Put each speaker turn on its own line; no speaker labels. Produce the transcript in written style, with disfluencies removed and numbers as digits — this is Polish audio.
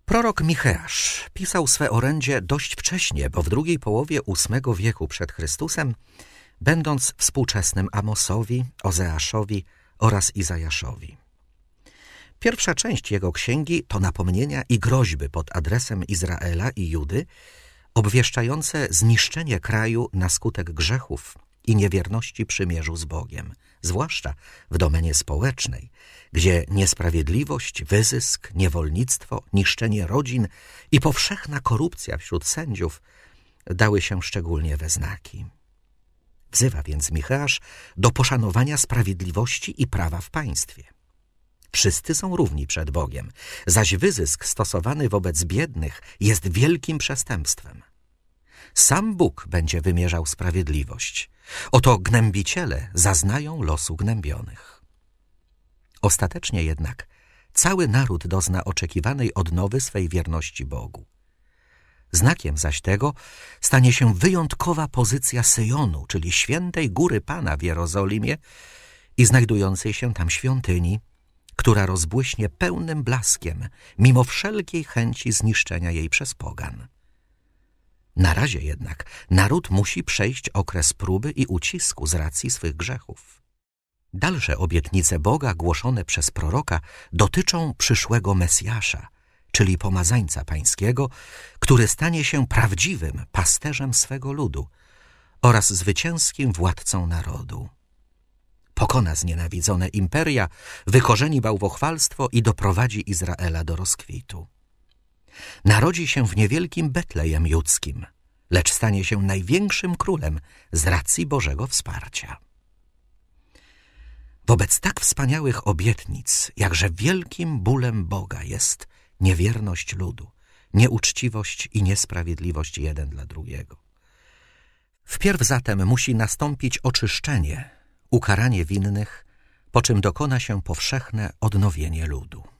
Prorok Micheasz pisał swe orędzie dość wcześnie, bo w drugiej połowie VIII wieku przed Chrystusem, będąc współczesnym Amosowi, Ozeaszowi oraz Izajaszowi. Pierwsza część jego księgi to napomnienia i groźby pod adresem Izraela i Judy, obwieszczające zniszczenie kraju na skutek grzechów i niewierności przymierzu z Bogiem, zwłaszcza w domenie społecznej, gdzie niesprawiedliwość, wyzysk, niewolnictwo, niszczenie rodzin i powszechna korupcja wśród sędziów dały się szczególnie we znaki. Wzywa więc Micheasz do poszanowania sprawiedliwości i prawa w państwie. Wszyscy są równi przed Bogiem, zaś wyzysk stosowany wobec biednych jest wielkim przestępstwem. Sam Bóg będzie wymierzał sprawiedliwość. Oto gnębiciele zaznają losu gnębionych. Ostatecznie jednak cały naród dozna oczekiwanej odnowy swej wierności Bogu. Znakiem zaś tego stanie się wyjątkowa pozycja Syjonu, czyli świętej góry Pana w Jerozolimie i znajdującej się tam świątyni, która rozbłyśnie pełnym blaskiem, mimo wszelkiej chęci zniszczenia jej przez pogan. Na razie jednak naród musi przejść okres próby i ucisku z racji swych grzechów. Dalsze obietnice Boga głoszone przez proroka dotyczą przyszłego Mesjasza, czyli pomazańca pańskiego, który stanie się prawdziwym pasterzem swego ludu oraz zwycięskim władcą narodu. Pokona znienawidzone imperia, wykorzeni bałwochwalstwo i doprowadzi Izraela do rozkwitu. Narodzi się w niewielkim Betlejem judzkim, lecz stanie się największym królem z racji Bożego wsparcia. Wobec tak wspaniałych obietnic, jakże wielkim bólem Boga jest niewierność ludu, nieuczciwość i niesprawiedliwość jeden dla drugiego. Wpierw zatem musi nastąpić oczyszczenie, ukaranie winnych, po czym dokona się powszechne odnowienie ludu.